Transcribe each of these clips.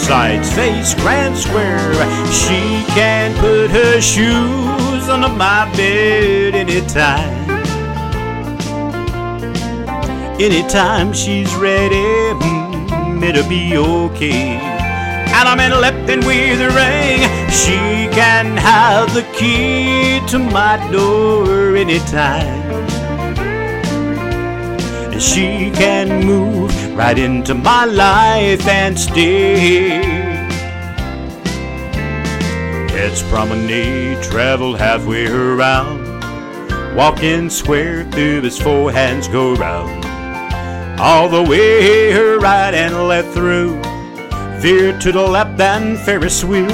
sides face grand square. She can put her shoes under my bed anytime. Anytime she's ready, it'll be okay. And I'm in lifting with a ring. She can have the key to my door anytime. She can move right into my life and stay. It's promenade, travel halfway around. Walking square through as four hands go round. All the way her right and left through. Veer to the left and Ferris wheel.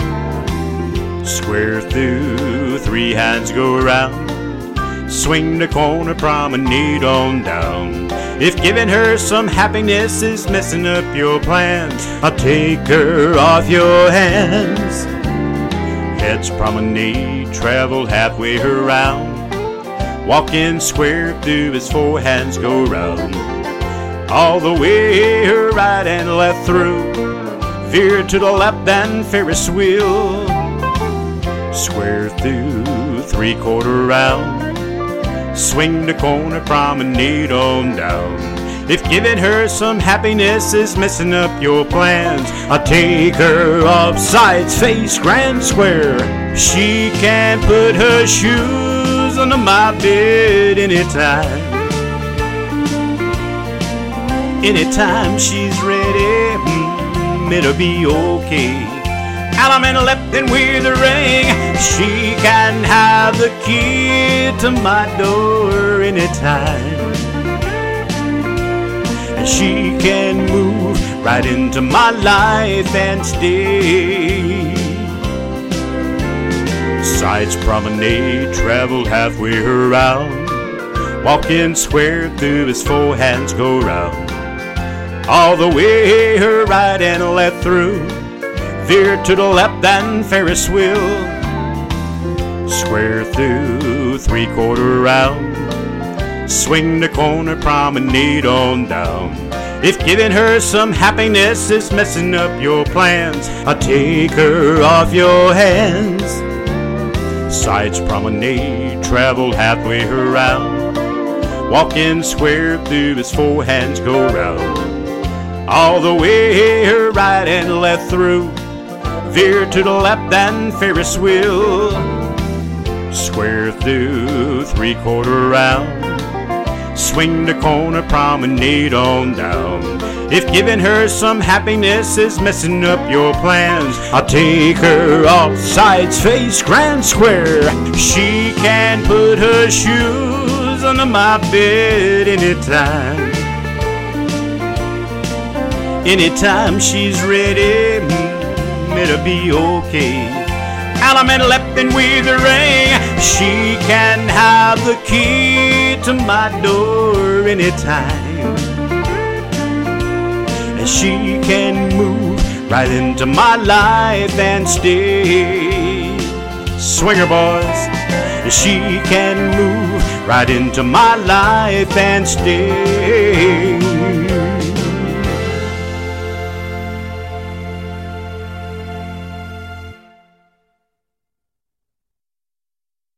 Square through, three hands go around. Swing the corner, promenade on down. If giving her some happiness is messing up your plans, I'll take her off your hands. Heads promenade, travel halfway around. Walking square through as four hands go round. All the way her right and left through. Veer to the left and Ferris wheel. Square through, three-quarter round. Swing the corner, promenade on down. If giving her some happiness is messing up your plans, I'll take her off sides face grand square. She can put her shoes under my bed anytime. Anytime she's ready, it'll be okay. And I'm in lifting with a ring. She can have the key to my door anytime. And she can move right into my life and stay. Sides promenade, travel halfway around. Walking square through as four hands go round. All the way her right and left through. Veer to the left and Ferris wheel. Square through, three-quarter round. Swing the corner, promenade on down. If giving her some happiness is messing up your plans, I'll take her off your hands. Sides promenade, travel halfway around. Walking square through as four hands go round. All the way her right and left through. Veer to the left and Ferris wheel. Square through, three-quarter round. Swing the corner, promenade on down. If giving her some happiness is messing up your plans, I'll take her off sides face grand square. She can put her shoes under my bed anytime. Anytime she's ready, it'll be okay. And I'm in lifting with a ring. She can have the key to my door anytime. And she can move right into my life and stay. Swinger boys, she can move right into my life and stay.